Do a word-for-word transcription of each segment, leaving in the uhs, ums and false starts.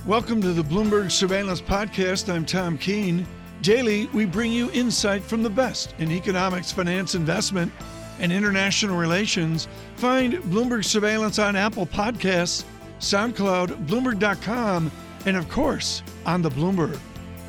Welcome to the Bloomberg Surveillance Podcast. I'm Tom Keene. Daily, we bring you insight from the best in economics, finance, investment, and international relations. Find Bloomberg Surveillance on Apple Podcasts, SoundCloud, Bloomberg dot com, and of course, on the Bloomberg.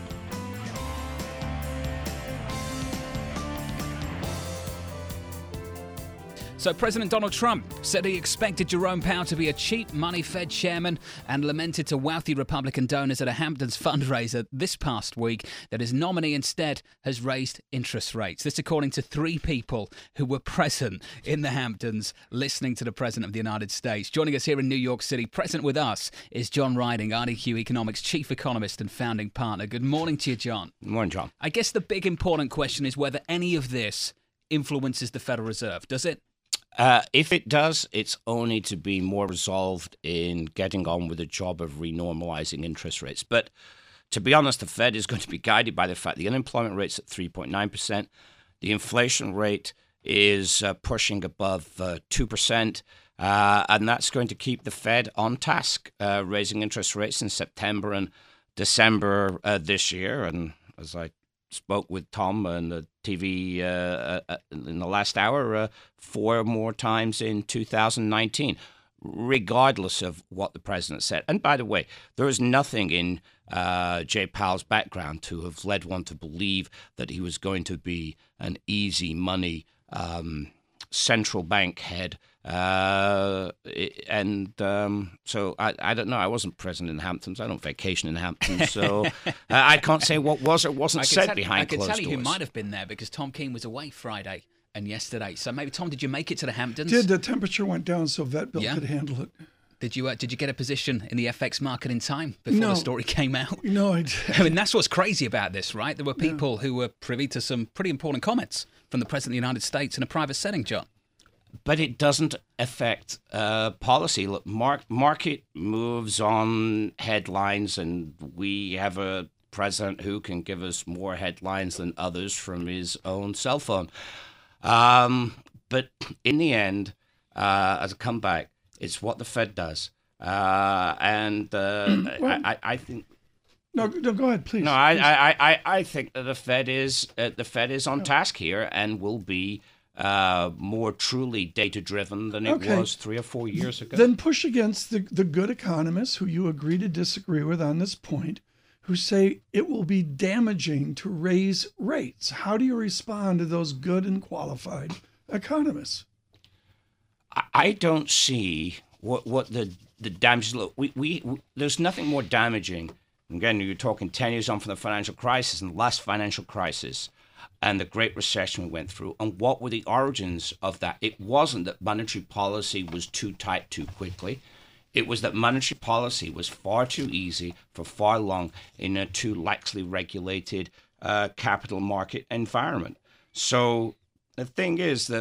So President Donald Trump said he expected Jerome Powell to be a cheap money Fed chairman and lamented to wealthy Republican donors at a Hamptons fundraiser this past week that his nominee instead has raised interest rates. This according to three people who were present in the Hamptons listening to the President of the United States. Joining us here in New York City, present with us, is John Riding, R D Q Economics chief economist and founding partner. Good morning to you, John. Good morning, John. I guess the big important question is whether any of this influences the Federal Reserve. Does it? Uh, if it does, it's only to be more resolved in getting on with the job of renormalizing interest rates. But to be honest, the Fed is going to be guided by the fact the unemployment rate's at three point nine percent. The inflation rate is uh, pushing above uh, two percent. Uh, and that's going to keep the Fed on task, uh, raising interest rates in September and December uh, this year. And as I spoke with Tom on the T V uh, uh, in the last hour, uh, four more times in two thousand nineteen, regardless of what the president said. And by the way, there is nothing in uh, Jay Powell's background to have led one to believe that he was going to be an easy money um, central bank head. Uh, and um, so I, I don't know. I wasn't present in the Hamptons. I don't vacation in the Hamptons, so uh, I can't say what was or wasn't said tell, behind closed doors. I can tell you who might have been there because Tom Keene was away Friday and yesterday. So maybe, Tom, did you make it to the Hamptons? Did. The temperature went down so Vet Bill yeah. could handle it. Did you uh, did you get a position in the F X market in time before no. the story came out? No, I did. I mean, that's what's crazy about this, right? There were people yeah. who were privy to some pretty important comments from the President of the United States in a private setting, John. But it doesn't affect uh, policy. Look, mar- market moves on headlines, and we have a president who can give us more headlines than others from his own cell phone. Um, but in the end, uh, as a comeback, it's what the Fed does. Uh, and uh, well, I, I think... No, no, go ahead, please. No, I, I, I, I think that the Fed is uh, the Fed is on no. task here and will be Uh, more truly data-driven than it okay. was three or four years ago. Then push against the, the good economists who you agree to disagree with on this point, who say it will be damaging to raise rates. How do you respond to those good and qualified economists? I, I don't see what what the the damage. Look, we, we we there's nothing more damaging. Again, you're talking ten years on from the financial crisis and the last financial crisis and the Great Recession we went through, and what were the origins of that? It wasn't that monetary policy was too tight too quickly. It was that monetary policy was far too easy for far long in a too laxly regulated uh, capital market environment. So the thing is that,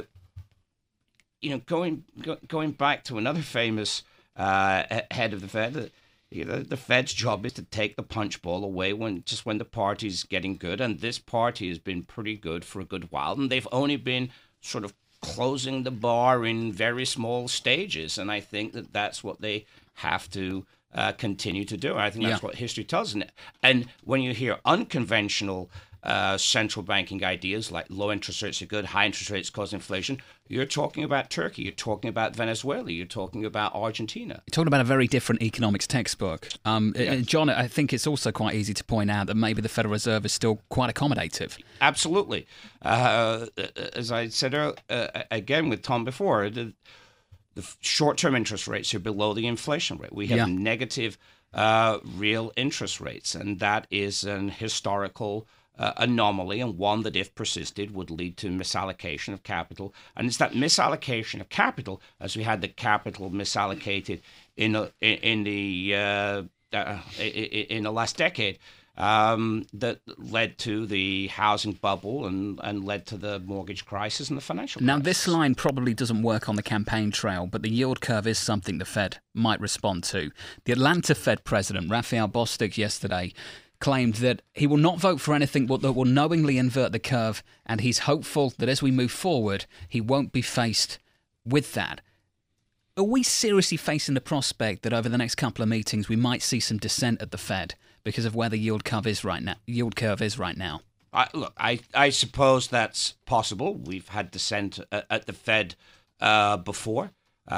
you know, going go, going back to another famous uh, head of the Fed, You know, the Fed's job is to take the punch bowl away when just when the party's getting good, and this party has been pretty good for a good while, and they've only been sort of closing the bar in very small stages, and I think that that's what they have to uh, continue to do. I think that's yeah. what history tells us. And when you hear unconventional uh, central banking ideas like low interest rates are good, high interest rates cause inflation, you're talking about Turkey, you're talking about Venezuela, you're talking about Argentina. You're talking about a very different economics textbook. Um, yeah. John, I think it's also quite easy to point out that maybe the Federal Reserve is still quite accommodative. Absolutely. Uh, as I said uh, again with Tom before, the, the short-term interest rates are below the inflation rate. We have yeah. negative uh, real interest rates, and that is an historical Uh, anomaly, and one that, if persisted, would lead to misallocation of capital. And it's that misallocation of capital, as we had the capital misallocated in the, in the uh, uh, in the last decade, um, that led to the housing bubble and, and led to the mortgage crisis and the financial crisis. Now, this line probably doesn't work on the campaign trail, but the yield curve is something the Fed might respond to. The Atlanta Fed president, Raphael Bostic, yesterday claimed that he will not vote for anything that will knowingly invert the curve, and he's hopeful that as we move forward, he won't be faced with that. Are we seriously facing the prospect that over the next couple of meetings we might see some dissent at the Fed because of where the yield curve is right now? Yield curve is right now. I, look, I, I suppose that's possible. We've had dissent at, at the Fed uh, before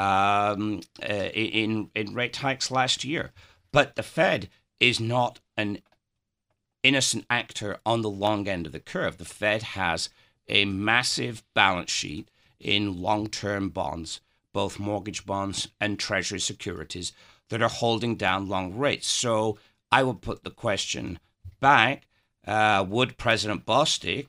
um, uh, in in rate hikes last year, but the Fed is not an innocent actor on the long end of the curve. The Fed has a massive balance sheet in long-term bonds, both mortgage bonds and Treasury securities, that are holding down long rates. So I would put the question back, uh, would President Bostic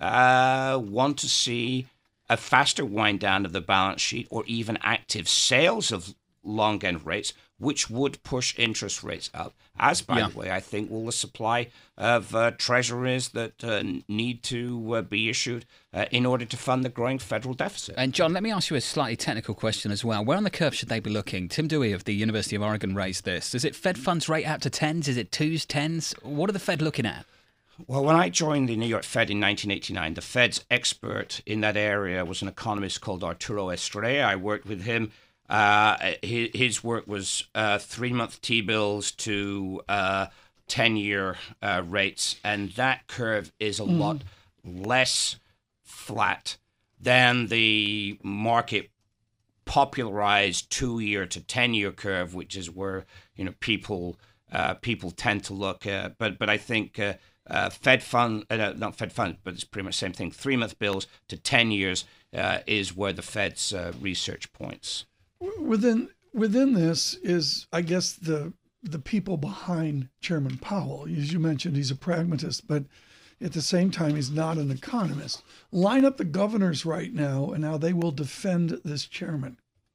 uh, want to see a faster wind down of the balance sheet or even active sales of long end rates, which would push interest rates up, as, by yeah. the way, I think will the supply of uh, treasuries that uh, need to uh, be issued uh, in order to fund the growing federal deficit. And John, let me ask you a slightly technical question as well. Where on the curve should they be looking? Tim Dewey of the University of Oregon raised this. Is it Fed funds rate out to tens? Is it twos, tens? What are the Fed looking at? Well, when I joined the New York Fed in nineteen eighty-nine, the Fed's expert in that area was an economist called Arturo Estrella. I worked with him. Uh, his, his work was uh, three-month T-bills to uh, ten-year uh, rates, and that curve is a mm. lot less flat than the market popularized two-year to ten-year curve, which is where you know people uh, people tend to look. Uh, but but I think uh, uh, Fed fund, uh, not Fed fund, but it's pretty much the same thing. Three-month bills to ten years uh, is where the Fed's uh, research points. Within within this is, I guess, the the people behind Chairman Powell. As you mentioned, he's a pragmatist, but at the same time, he's not an economist. Line up the governors right now and how they will defend this chairman.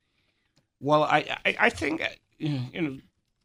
Well, I I, I think you know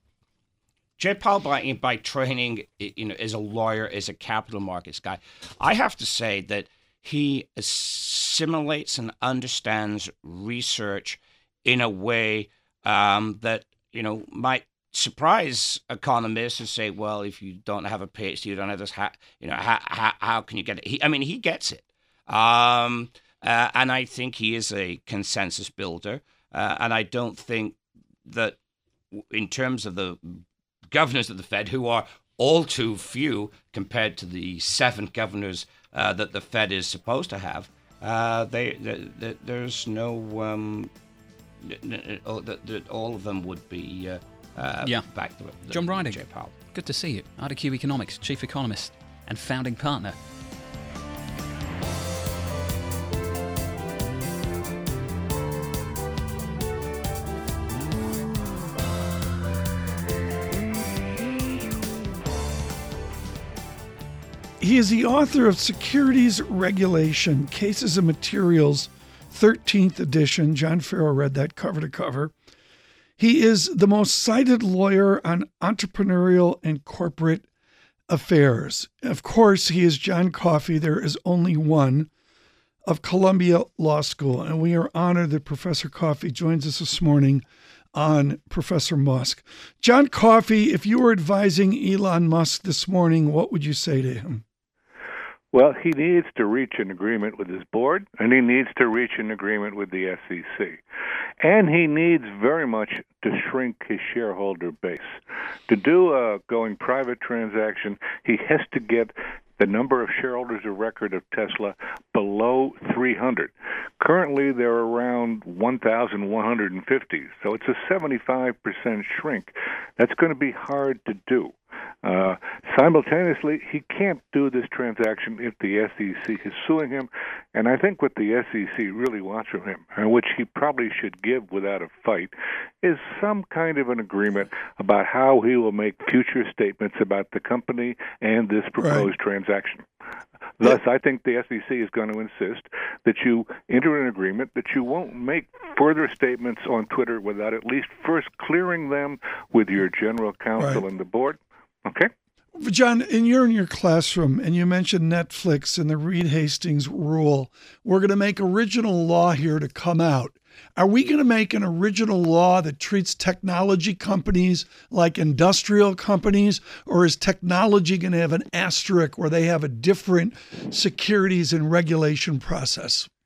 Jay Powell by by training, you know, is a lawyer, is a capital markets guy. I have to say that he assimilates and understands research in a way um, that, you know, might surprise economists and say, well, if you don't have a PhD, you don't have this, how, you know, how, how, how can you get it? He, I mean, he gets it. Um, uh, and I think he is a consensus builder. Uh, and I don't think that in terms of the governors of the Fed, who are all too few compared to the seven governors uh, that the Fed is supposed to have, uh, they, they, they there's no... Um, that all of them would be uh, uh, yeah. back to the, John Briding, Jay Powell. Good to see you. I D Q Economics, Chief Economist and founding partner. He is the author of Securities Regulation, Cases and Materials, thirteenth edition. John Farrow read that cover to cover. He is the most cited lawyer on entrepreneurial and corporate affairs. Of course, he is John Coffey. There is only one, of Columbia Law School. And we are honored that Professor Coffey joins us this morning on Professor Musk. John Coffey, if you were advising Elon Musk this morning, what would you say to him? Well, he needs to reach an agreement with his board, and he needs to reach an agreement with the S E C. And he needs very much to shrink his shareholder base. To do a going private transaction, he has to get the number of shareholders of record of Tesla below three hundred. Currently, they're around one thousand one hundred fifty, so it's a seventy-five percent shrink. That's going to be hard to do. Uh, simultaneously, he can't do this transaction if the S E C is suing him, and I think what the S E C really wants from him, and which he probably should give without a fight, is some kind of an agreement about how he will make future statements about the company and this proposed right. transaction. Thus, I think the S E C is going to insist that you enter an agreement that you won't make further statements on Twitter without at least first clearing them with your general counsel right. and the board. Okay. John, and you're in your classroom, and you mentioned Netflix and the Reed Hastings rule. We're going to make original law here to come out. Are we going to make an original law that treats technology companies like industrial companies, or is technology going to have an asterisk where they have a different securities and regulation process?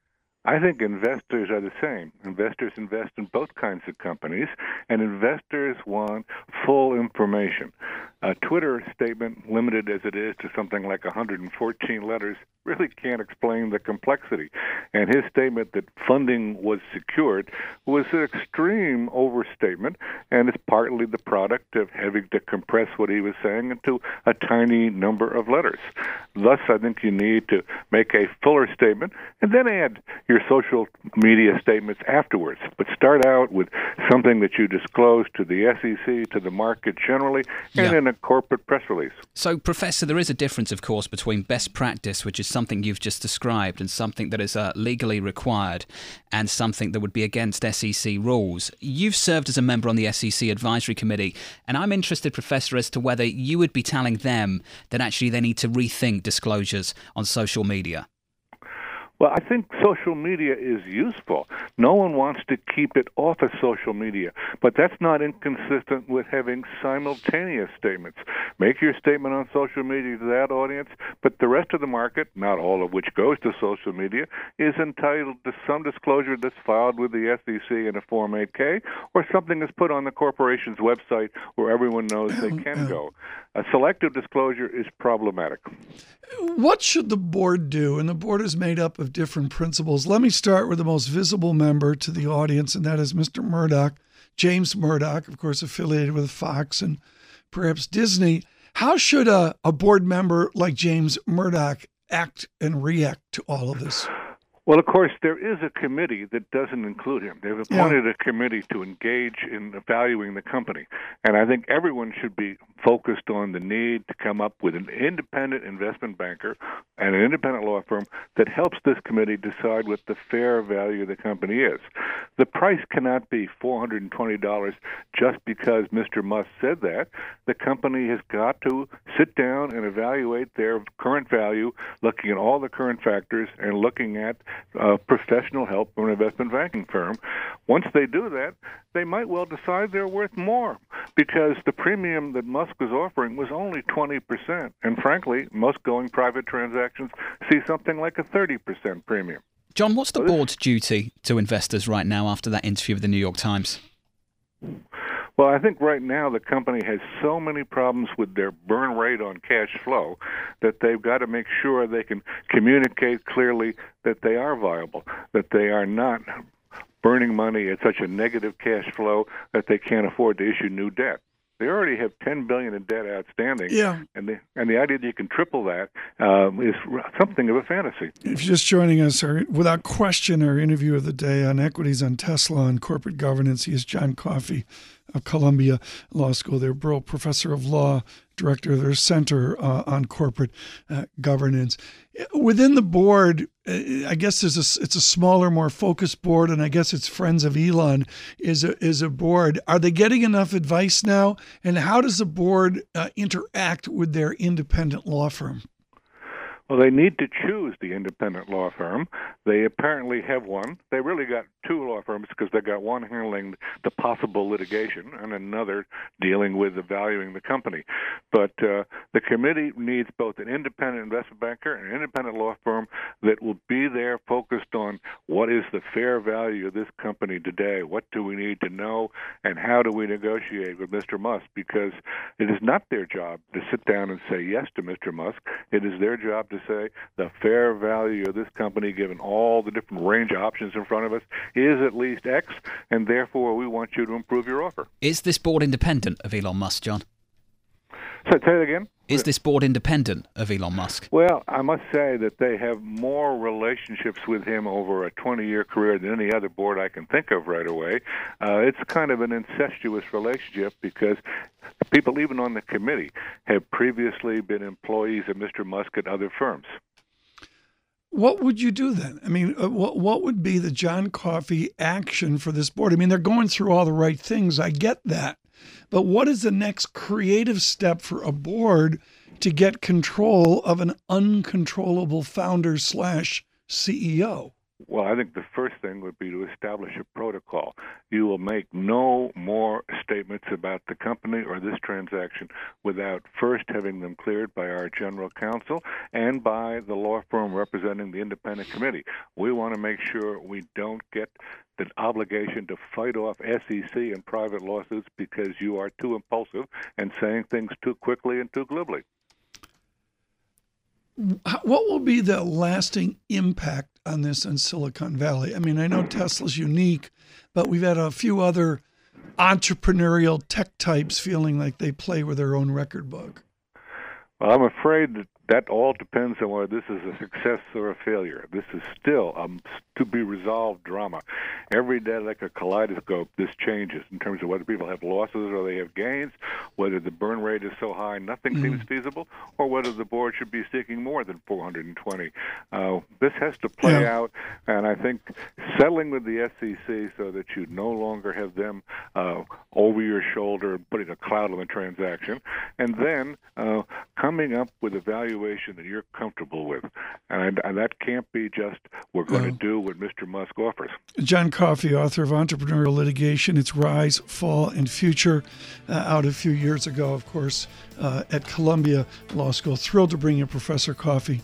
I think investors are the same. Investors invest in both kinds of companies, and investors want full information. A Twitter statement, limited as it is to something like one hundred fourteen letters, really can't explain the complexity. And his statement that funding was secured was an extreme overstatement, and it's partly the product of having to compress what he was saying into a tiny number of letters. Thus, I think you need to make a fuller statement and then add your social media statements afterwards. But start out with something that you disclose to the S E C, to the market generally, and Yeah. in a corporate press release. So, Professor, there is a difference, of course, between best practice, which is something you've just described, and something that is uh, legally required, and something that would be against S E C rules. You've served as a member on the S E C Advisory Committee, and I'm interested, Professor, as to whether you would be telling them that actually they need to rethink disclosures on social media. Well, I think social media is useful. No one wants to keep it off of social media, but that's not inconsistent with having simultaneous statements. Make your statement on social media to that audience, but the rest of the market, not all of which goes to social media, is entitled to some disclosure that's filed with the S E C in a Form eight K, or something that's put on the corporation's website where everyone knows they can go. A selective disclosure is problematic. What should the board do? And the board is made up of different principals. Let me start with the most visible member to the audience, and that is Mister Murdoch, James Murdoch, of course, affiliated with Fox and perhaps Disney. How should a, a board member like James Murdoch act and react to all of this? Well, of course, there is a committee that doesn't include him. They've appointed Yeah. a committee to engage in evaluating the company. And I think everyone should be focused on the need to come up with an independent investment banker and an independent law firm that helps this committee decide what the fair value of the company is. The price cannot be four hundred twenty dollars just because Mister Musk said that. The company has got to sit down and evaluate their current value, looking at all the current factors and looking at uh, professional help from an investment banking firm. Once they do that, they might well decide they're worth more because the premium that Musk was offering was only twenty percent. And frankly, most going private transactions see something like a thirty percent premium. John, what's the board's duty to investors right now after that interview with the New York Times? Well, I think right now the company has so many problems with their burn rate on cash flow that they've got to make sure they can communicate clearly that they are viable, that they are not burning money at such a negative cash flow that they can't afford to issue new debt. They already have ten billion dollars in debt outstanding, Yeah. and the and the idea that you can triple that um, is something of a fantasy. If you're just joining us, our, without question, our interview of the day on equities on Tesla and corporate governance, he is John Coffey of Columbia Law School. They're Burrell Professor of Law, Director of their Center uh, on Corporate uh, Governance. Within the board, uh, I guess there's a, it's a smaller, more focused board, and I guess it's Friends of Elon is a, is a board. Are they getting enough advice now? And how does the board uh, interact with their independent law firm? Well, they need to choose the independent law firm. They apparently have one. They really got two law firms because they got one handling the possible litigation and another dealing with evaluating the company. But uh, the committee needs both an independent investment banker and an independent law firm that will be there focused on what is the fair value of this company today, what do we need to know, and how do we negotiate with Mister Musk, because it is not their job to sit down and say yes to Mister Musk. It is their job to say the fair value of this company, given all the different range of options in front of us, is at least X, and therefore we want you to improve your offer. Is this board independent of Elon Musk, John? So say it again. Is this board independent of Elon Musk? Well, I must say that they have more relationships with him over a twenty-year career than any other board I can think of right away. Uh, it's kind of an incestuous relationship because people even on the committee have previously been employees of Mister Musk at other firms. What would you do then? I mean, uh, what what would be the John Coffey action for this board? I mean, they're going through all the right things. I get that. But what is the next creative step for a board to get control of an uncontrollable founder slash C E O? Well, I think the first thing would be to establish a protocol. You will make no more statements about the company or this transaction without first having them cleared by our general counsel and by the law firm representing the independent committee. We want to make sure we don't get the obligation to fight off S E C and private lawsuits because you are too impulsive and saying things too quickly and too glibly. What will be the lasting impact on this in Silicon Valley? I mean, I know Tesla's unique, but we've had a few other entrepreneurial tech types feeling like they play with their own record book. Well, I'm afraid that that all depends on whether this is a success or a failure. This is still a to-be-resolved drama. Every day, like a kaleidoscope, this changes in terms of whether people have losses or they have gains, whether the burn rate is so high nothing mm. seems feasible, or whether the board should be seeking more than four hundred twenty. Uh, this has to play yeah. out, and I think settling with the S E C so that you no longer have them uh, over your shoulder and putting a cloud on the transaction, and then uh, coming up with a valuation that you're comfortable with. And, and that can't be just, we're going to no. do what Mister Musk offers. John Coffey, author of Entrepreneurial Litigation, Its Rise, Fall, and Future, uh, out a few years ago, of course, uh, at Columbia Law School. Thrilled to bring you Professor Coffey.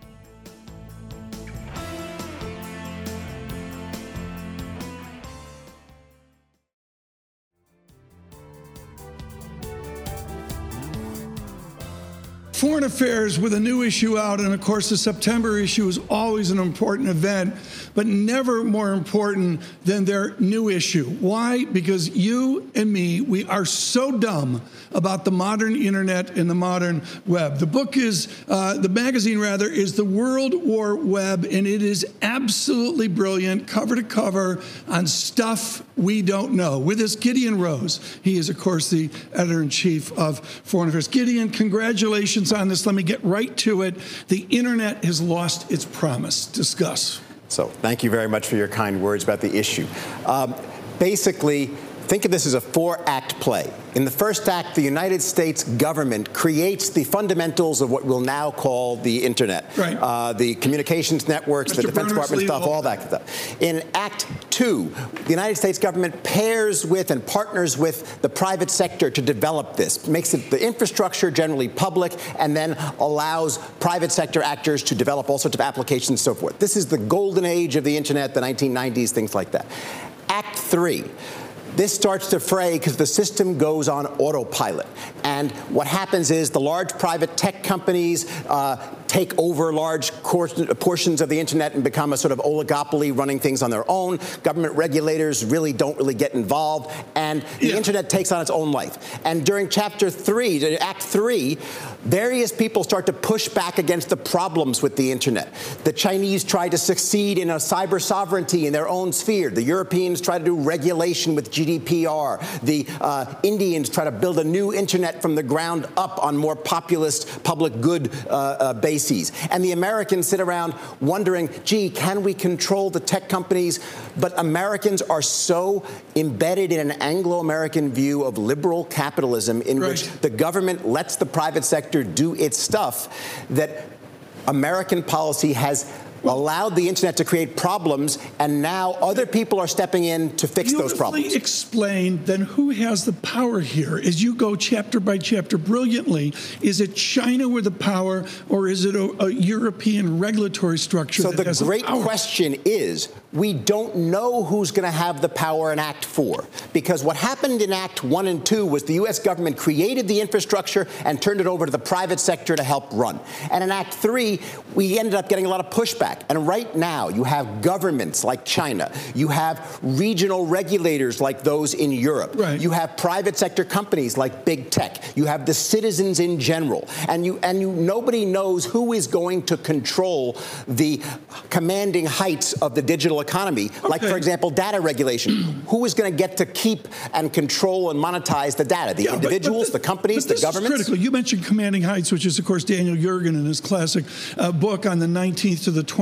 Foreign Affairs with a new issue out, and of course the September issue is always an important event, but never more important than their new issue. Why? Because you and me, we are so dumb about the modern internet and the modern web. The book is, uh, the magazine rather, is The World War Web, and it is absolutely brilliant, cover to cover, on stuff we don't know. With us, Gideon Rose. He is, of course, the editor-in-chief of Foreign Affairs. Gideon, congratulations on this. Let me get right to it. The internet has lost its promise. Discuss. So thank you very much for your kind words about the issue. Um, basically, think of this as a four-act play. In the first act, the United States government creates the fundamentals of what we'll now call the internet. Right. Uh, the communications networks, Mister the Defense Department stuff, all that stuff. In Act Two, the United States government pairs with and partners with the private sector to develop this, makes it the infrastructure generally public, and then allows private sector actors to develop all sorts of applications and so forth. This is the golden age of the internet, the nineteen nineties, things like that. Act Three. This starts to fray because the system goes on autopilot. And what happens is the large private tech companies uh, take over large portions of the internet and become a sort of oligopoly running things on their own. Government regulators really don't really get involved. And the yeah. internet takes on its own life. And during Chapter three, Act three, various people start to push back against the problems with the internet. The Chinese try to succeed in a cyber sovereignty in their own sphere. The Europeans try to do regulation with G D P R. The uh, Indians try to build a new internet from the ground up on more populist public good uh, uh, bases. And the Americans sit around wondering, gee, can we control the tech companies? But Americans are so embedded in an Anglo-American view of liberal capitalism in right. which the government lets the private sector do its stuff that American policy has allowed the internet to create problems, and now other people are stepping in to fix those problems. Explain then who has the power here as you go chapter by chapter brilliantly. Is it China with the power, or is it a, a European regulatory structure? So that the has great the power? question is, we don't know who's going to have the power in Act Four, because what happened in Act One and Two was the U S government created the infrastructure and turned it over to the private sector to help run. And in Act Three, we ended up getting a lot of pushback. And right now, you have governments like China. You have regional regulators like those in Europe. Right. You have private sector companies like big tech. You have the citizens in general. And you and you nobody knows who is going to control the commanding heights of the digital economy. Okay. Like, for example, data regulation. Who is going to get to keep and control and monetize the data? The yeah, individuals, but, but the, the companies, the governments? Is critical. You mentioned commanding heights, which is, of course, Daniel Yergin in his classic uh, book on the nineteenth to the twentieth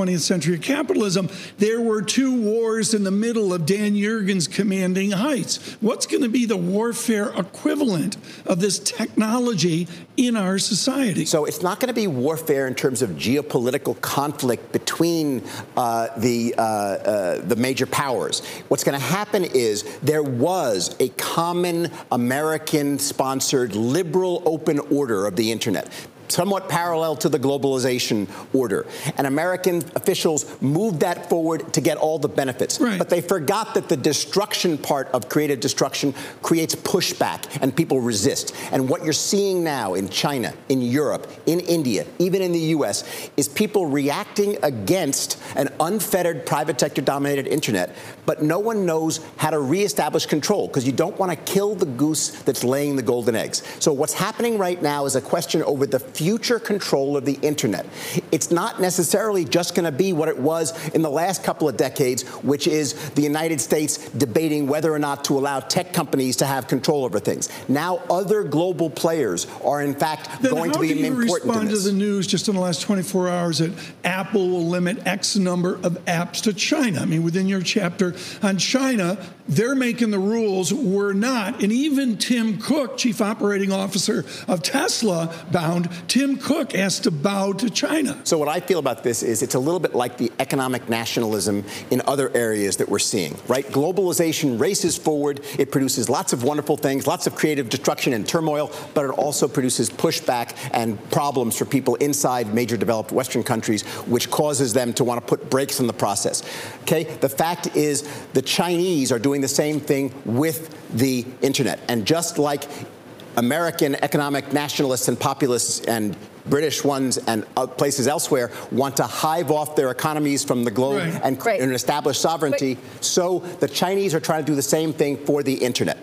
twentieth century of capitalism, there were two wars in the middle of Dan Yergin's commanding heights. What's going to be the warfare equivalent of this technology in our society? So it's not going to be warfare in terms of geopolitical conflict between uh, the uh, uh, the major powers. What's going to happen is there was a common American-sponsored liberal open order of the internet, somewhat parallel to the globalization order. And American officials moved that forward to get all the benefits. Right. But they forgot that the destruction part of creative destruction creates pushback, and people resist. And what you're seeing now in China, in Europe, in India, even in the U S, is people reacting against an unfettered private sector-dominated internet, but no one knows how to reestablish control, because you don't want to kill the goose that's laying the golden eggs. So what's happening right now is a question over the future control of the internet. It's not necessarily just going to be what it was in the last couple of decades, which is the United States debating whether or not to allow tech companies to have control over things. Now other global players are in fact then going to be important in this. How do you respond to the news just in the last twenty-four hours that Apple will limit X number of apps to China? I mean, within your chapter on China, they're making the rules, we're not. And even Tim Cook, chief operating officer of Tesla, bound, Tim Cook has to bow to China. So what I feel about this is it's a little bit like the economic nationalism in other areas that we're seeing, right? Globalization races forward. It produces lots of wonderful things, lots of creative destruction and turmoil, but it also produces pushback and problems for people inside major developed Western countries, which causes them to want to put brakes on the process. Okay? The fact is the Chinese are doing the same thing with the internet. And just like American economic nationalists and populists and British ones and places elsewhere want to hive off their economies from the globe right. and, right. and establish sovereignty, right. so the Chinese are trying to do the same thing for the internet.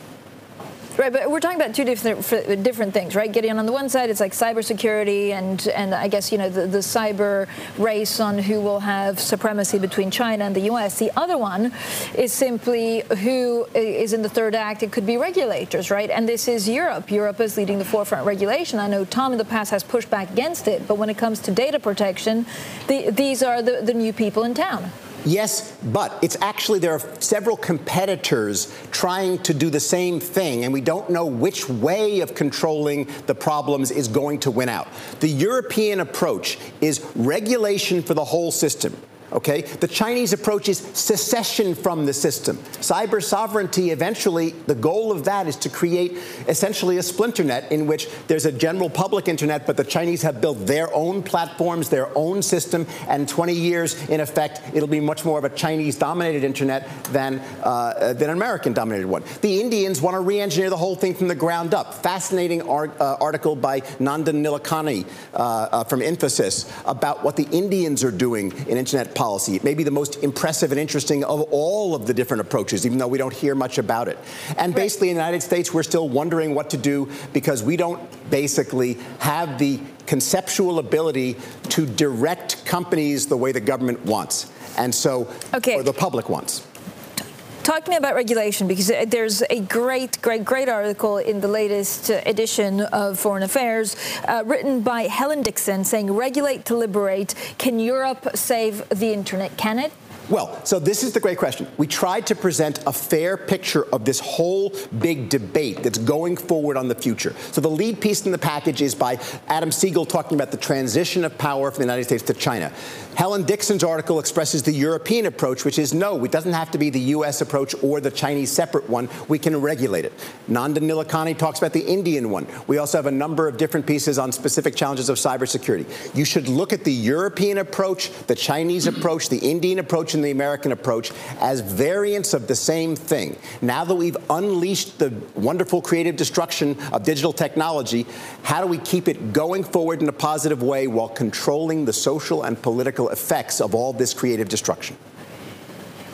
Right, but we're talking about two different different things, right? Gideon, on the one side, it's like cybersecurity and, and I guess, you know, the, the cyber race on who will have supremacy between China and the U S. The other one is simply who is in the third act. It could be regulators, right? And this is Europe. Europe is leading the forefront regulation. I know Tom in the past has pushed back against it, but when it comes to data protection, the, these are the, the new people in town. Yes, but it's actually there are several competitors trying to do the same thing, and we don't know which way of controlling the problems is going to win out. The European approach is regulation for the whole system. Okay? The Chinese approach is secession from the system. Cyber sovereignty, eventually, the goal of that is to create essentially a splinter net in which there's a general public internet, but the Chinese have built their own platforms, their own system, and in twenty years, in effect, it'll be much more of a Chinese-dominated internet than, uh, than an American-dominated one. The Indians want to re-engineer the whole thing from the ground up. Fascinating art, uh, article by Nandan Nilekani uh, uh, from Infosys about what the Indians are doing in internet policy. Policy. It may be the most impressive and interesting of all of the different approaches, even though we don't hear much about it. And basically, in the United States, we're still wondering what to do because we don't basically have the conceptual ability to direct companies the way the government wants, and so, okay. or the public wants. Talk to me about regulation, because there's a great, great, great article in the latest edition of Foreign Affairs uh, written by Helen Dixon saying, regulate to liberate. Can Europe save the internet? Can it? Well, so this is the great question. We tried to present a fair picture of this whole big debate that's going forward on the future. So the lead piece in the package is by Adam Siegel talking about the transition of power from the United States to China. Helen Dixon's article expresses the European approach, which is no, it doesn't have to be the U S approach or the Chinese separate one. We can regulate it. Nandan Nilekani talks about the Indian one. We also have a number of different pieces on specific challenges of cybersecurity. You should look at the European approach, the Chinese approach, the Indian approach, and the American approach as variants of the same thing. Now that we've unleashed the wonderful creative destruction of digital technology, how do we keep it going forward in a positive way while controlling the social and political effects of all this creative destruction?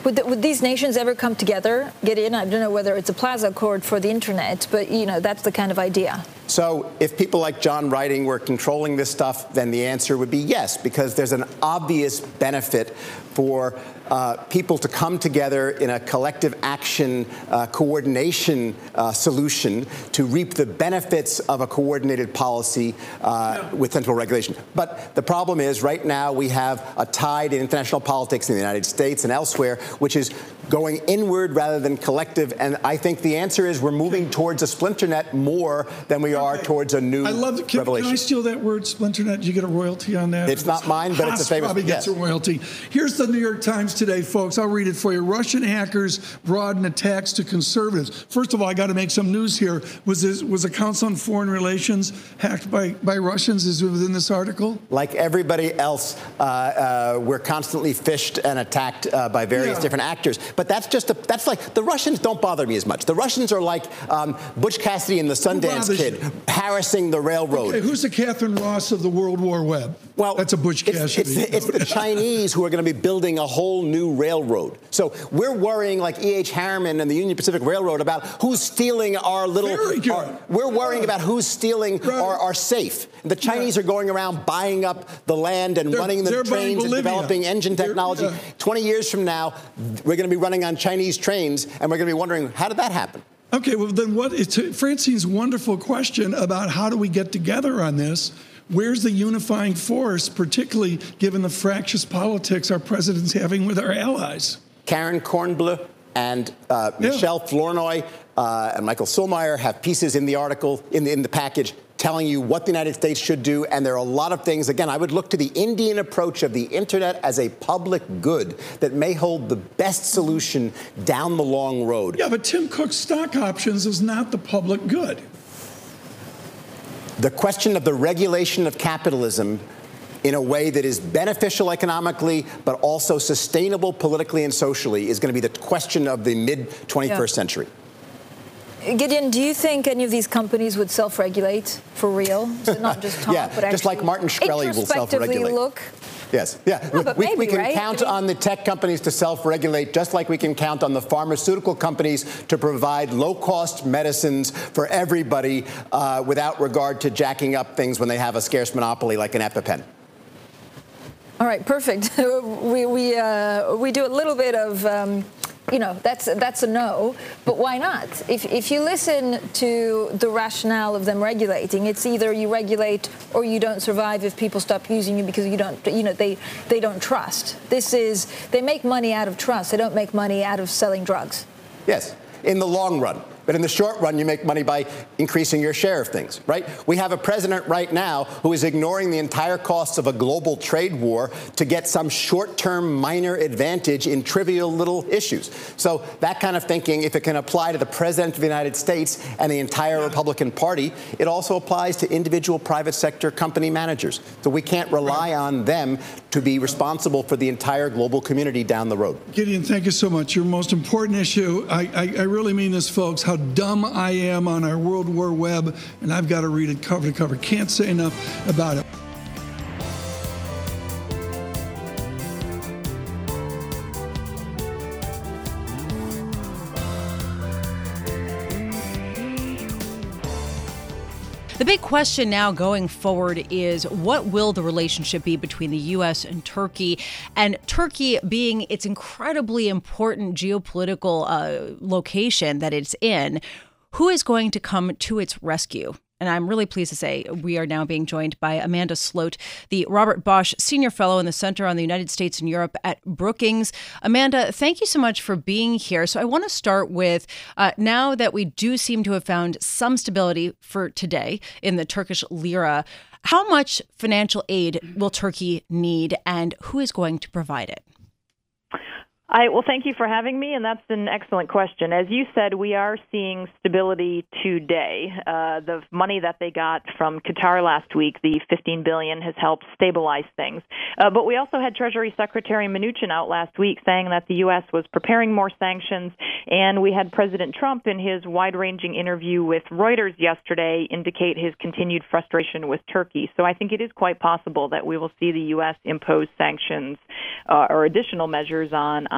Would, the, would these nations ever come together, get in? I don't know whether it's a Plaza Accord for the internet, but, you know, that's the kind of idea. So if people like John Writing were controlling this stuff, then the answer would be yes, because there's an obvious benefit for uh, people to come together in a collective action uh, coordination uh, solution to reap the benefits of a coordinated policy uh, yeah. with central regulation. But the problem is right now we have a tide in international politics in the United States and elsewhere, which is going inward rather than collective. And I think the answer is we're moving towards a splinter net more than we are towards a new I love the, can, revelation. Can I steal that word, splinter net? Do you get a royalty on that? It's not mine, but Haas it's a famous. probably gets yes. a royalty. Here's the New York Times today, folks. I'll read it for you. Russian hackers broaden attacks to conservatives. First of all, I got to make some news here. Was this, was the Council on Foreign Relations hacked by, by Russians? Is it within this article? Like everybody else, uh, uh, we're constantly phished and attacked uh, by various Yeah. different actors. But that's just a, that's like the Russians don't bother me as much. The Russians are like um, Butch Cassidy and the Sundance Kid you? harassing the railroad. Okay, who's the Catherine Ross of the World War Web? Well, that's a Butch it's, Cassidy. It's, it's the Chinese who are going to be building a whole new railroad. So we're worrying, like E H. Harriman and the Union Pacific Railroad, about who's stealing our little. Very good. Our, we're worrying about who's stealing right. our, our safe. The Chinese yeah. are going around buying up the land and they're, running the trains and developing engine technology. Yeah. Twenty years from now, we're going to be running on Chinese trains, and we're going to be wondering, how did that happen? Okay, well, then what? It's Francine's wonderful question about how do we get together on this. Where's the unifying force, particularly given the fractious politics our president's having with our allies? Karen Kornbluh and uh, Yeah. Michelle Flournoy uh, and Michael Sulmeyer have pieces in the article, in the, in the package, telling you what the United States should do. And there are a lot of things. Again, I would look to the Indian approach of the Internet as a public good that may hold the best solution down the long road. Yeah, but Tim Cook's stock options is not the public good. The question of the regulation of capitalism in a way that is beneficial economically, but also sustainable politically and socially is going to be the question of the mid twenty-first yeah. century. Gideon, do you think any of these companies would self-regulate for real? So not just talk, yeah, but actually just like Martin Shkreli will self-regulate. Look. Yes, yeah. No, but we, maybe, we can right? count I mean, on the tech companies to self-regulate, just like we can count on the pharmaceutical companies to provide low-cost medicines for everybody uh, without regard to jacking up things when they have a scarce monopoly like an EpiPen. All right, perfect. we we uh, we do a little bit of. Um, You know, that's that's a no, but why not? If if you listen to the rationale of them regulating, it's either you regulate or you don't survive if people stop using you because you don't, you know, they, they don't trust. This is, they make money out of trust. They don't make money out of selling drugs. Yes, in the long run. But in the short run, you make money by increasing your share of things, right? We have a president right now who is ignoring the entire costs of a global trade war to get some short-term minor advantage in trivial little issues. So that kind of thinking, if it can apply to the president of the United States and the entire Republican Party, it also applies to individual private sector company managers. So we can't rely on them to be responsible for the entire global community down the road. Gideon, thank you so much. Your most important issue, I, I, I really mean this, folks, how dumb I am on our World War Web, and I've got to read it cover to cover. Can't say enough about it. The big question now going forward is what will the relationship be between the U S and Turkey? And Turkey being its incredibly important geopolitical uh, location that it's in, who is going to come to its rescue? And I'm really pleased to say we are now being joined by Amanda Sloat, the Robert Bosch Senior Fellow in the Center on the United States and Europe at Brookings. Amanda, thank you so much for being here. So I want to start with, uh, now that we do seem to have found some stability for today in the Turkish lira, how much financial aid will Turkey need and who is going to provide it? I, well, thank you for having me, and that's an excellent question. As you said, we are seeing stability today. Uh, the money that they got from Qatar last week, the fifteen billion dollars, has helped stabilize things. Uh, but we also had Treasury Secretary Mnuchin out last week saying that the U S was preparing more sanctions, and we had President Trump in his wide-ranging interview with Reuters yesterday indicate his continued frustration with Turkey. So I think it is quite possible that we will see the U S impose sanctions uh, or additional measures on, on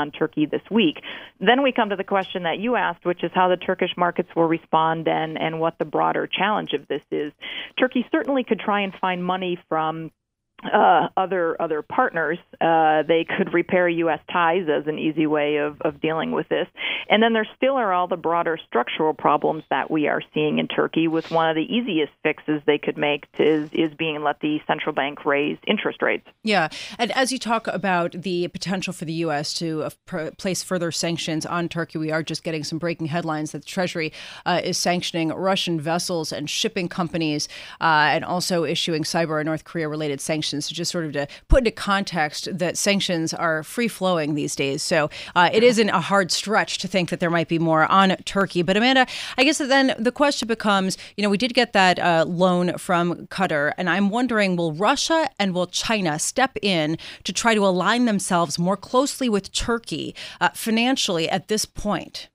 on Turkey this week. Then we come to the question that you asked, which is how the Turkish markets will respond and, and what the broader challenge of this is. Turkey certainly could try and find money from Uh, other other partners. Uh, they could repair U S ties as an easy way of, of dealing with this. And then there still are all the broader structural problems that we are seeing in Turkey, with one of the easiest fixes they could make to, is, is being let the central bank raise interest rates. Yeah. And as you talk about the potential for the U S to uh, pr- place further sanctions on Turkey, we are just getting some breaking headlines that the Treasury uh, is sanctioning Russian vessels and shipping companies uh, and also issuing cyber and North Korea-related sanctions. So just sort of to put into context that sanctions are free-flowing these days. So uh, it isn't a hard stretch to think that there might be more on Turkey. But Amanda, I guess that then the question becomes, you know, we did get that uh, loan from Qatar, and I'm wondering, will Russia and will China step in to try to align themselves more closely with Turkey uh, financially at this point?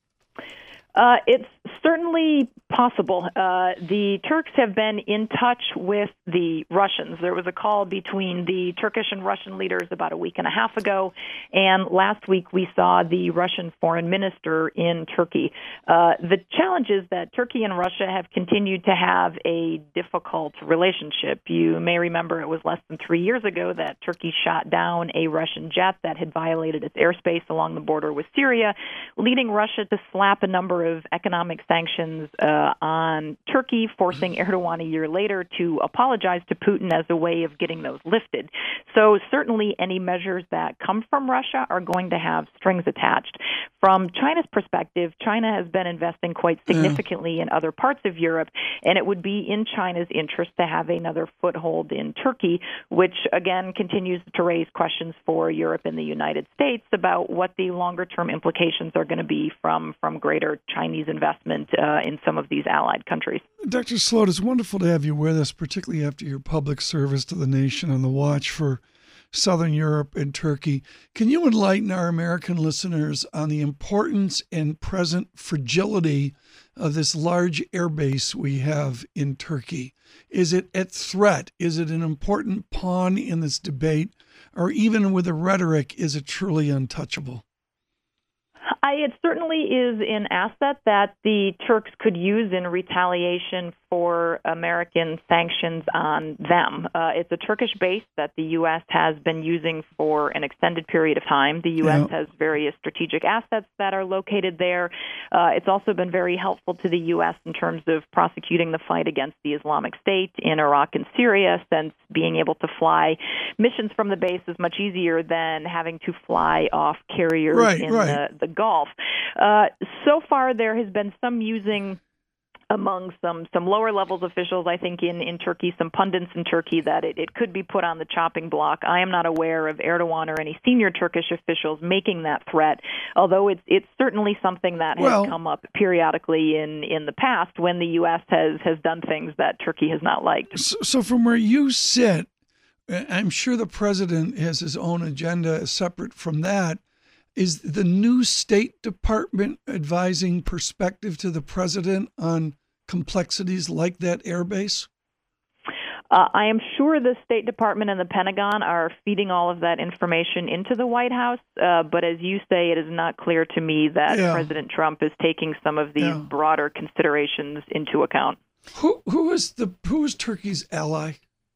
Uh, it's certainly possible. Uh, the Turks have been in touch with the Russians. There was a call between the Turkish and Russian leaders about a week and a half ago, and last week we saw the Russian foreign minister in Turkey. Uh, the challenge is that Turkey and Russia have continued to have a difficult relationship. You may remember it was less than three years ago that Turkey shot down a Russian jet that had violated its airspace along the border with Syria, leading Russia to slap a number of economic sanctions uh, on Turkey, forcing Erdogan a year later to apologize to Putin as a way of getting those lifted. So certainly any measures that come from Russia are going to have strings attached. From China's perspective, China has been investing quite significantly yeah. in other parts of Europe, and it would be in China's interest to have another foothold in Turkey, which again continues to raise questions for Europe and the United States about what the longer-term implications are going to be from, from greater Chinese investment uh, in some of these allied countries. Doctor Sloat, it's wonderful to have you with us, particularly after your public service to the nation on the watch for Southern Europe and Turkey. Can you enlighten our American listeners on the importance and present fragility of this large airbase we have in Turkey? Is it at threat? Is it an important pawn in this debate? Or even with the rhetoric, is it truly untouchable? I, it certainly is an asset that the Turks could use in retaliation for American sanctions on them. Uh, it's a Turkish base that the U S has been using for an extended period of time. The U S yeah. has various strategic assets that are located there. Uh, it's also been very helpful to the U S in terms of prosecuting the fight against the Islamic State in Iraq and Syria, since being able to fly missions from the base is much easier than having to fly off carriers right, in right. the, the Gulf. Uh, so far, there has been some using among some, some lower levels officials, I think, in, in Turkey, some pundits in Turkey, that it, it could be put on the chopping block. I am not aware of Erdogan or any senior Turkish officials making that threat, although it's it's certainly something that has well, come up periodically in, in the past when the U S has, has done things that Turkey has not liked. So, so from where you sit, I'm sure the president has his own agenda separate from that. Is the new State Department advising perspective to the president on complexities like that airbase? Uh, I am sure the State Department and the Pentagon are feeding all of that information into the White House, uh, but as you say, it is not clear to me that yeah. President Trump is taking some of these yeah. broader considerations into account. Who who is the who is Turkey's ally?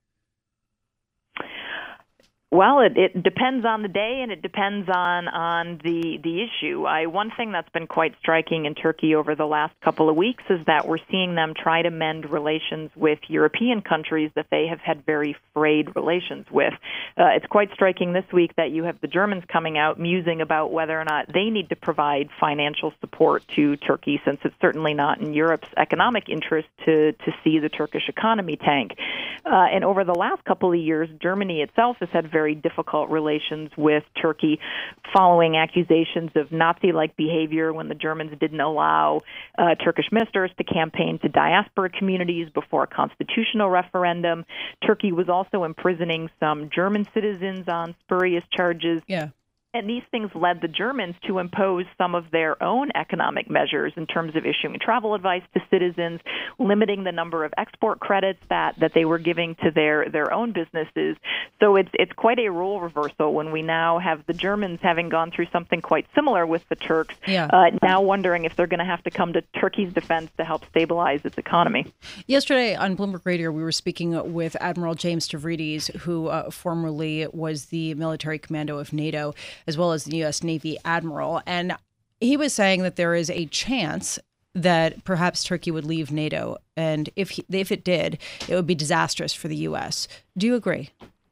Well, it, it depends on the day, and it depends on, on the the issue. I, one thing that's been quite striking in Turkey over the last couple of weeks is that we're seeing them try to mend relations with European countries that they have had very frayed relations with. Uh, it's quite striking this week that you have the Germans coming out musing about whether or not they need to provide financial support to Turkey, since it's certainly not in Europe's economic interest to, to see the Turkish economy tank. Uh, and over the last couple of years, Germany itself has had very very difficult relations with Turkey following accusations of Nazi-like behavior when the Germans didn't allow uh, Turkish ministers to campaign to diaspora communities before a constitutional referendum. Turkey was also imprisoning some German citizens on spurious charges. Yeah. And these things led the Germans to impose some of their own economic measures in terms of issuing travel advice to citizens, limiting the number of export credits that, that they were giving to their, their own businesses. So it's it's quite a role reversal when we now have the Germans having gone through something quite similar with the Turks, yeah. uh, now wondering if they're going to have to come to Turkey's defense to help stabilize its economy. Yesterday on Bloomberg Radio, we were speaking with Admiral James Stavridis, who uh, formerly was the military commando of NATO, as well as the U S Navy admiral. And he was saying that there is a chance that perhaps Turkey would leave NATO. And if he, if it did, it would be disastrous for the U S. Do you agree?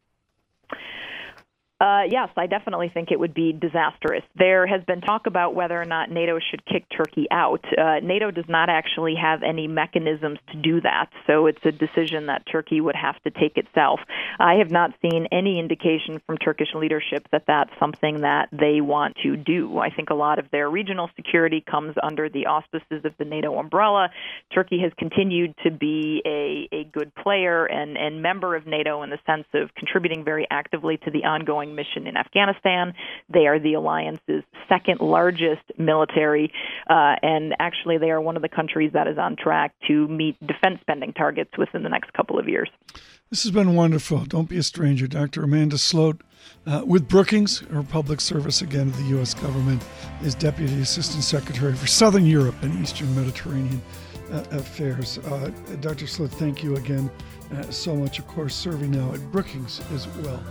Uh, yes, I definitely think it would be disastrous. There has been talk about whether or not NATO should kick Turkey out. Uh, NATO does not actually have any mechanisms to do that, so it's a decision that Turkey would have to take itself. I have not seen any indication from Turkish leadership that that's something that they want to do. I think a lot of their regional security comes under the auspices of the NATO umbrella. Turkey has continued to be a, a good player and, and member of NATO in the sense of contributing very actively to the ongoing mission in Afghanistan. They are the alliance's second largest military, uh, and actually they are one of the countries that is on track to meet defense spending targets within the next couple of years. This has been wonderful. Don't be a stranger. Doctor Amanda Sloat uh, with Brookings, her public service again to the U S government, is Deputy Assistant Secretary for Southern Europe and Eastern Mediterranean uh, Affairs. Uh, Doctor Sloat, thank you again uh, so much, of course, serving now at Brookings as well.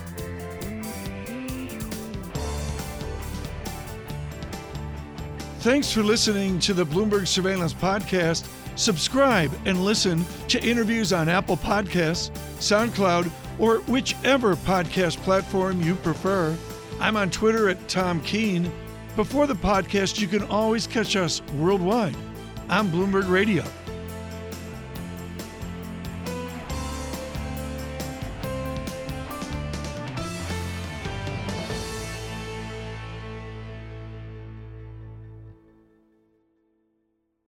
Thanks for listening to the Bloomberg Surveillance Podcast. Subscribe and listen to interviews on Apple Podcasts, SoundCloud, or whichever podcast platform you prefer. I'm on Twitter at Tom Keene. Before the podcast, you can always catch us worldwide on Bloomberg Radio.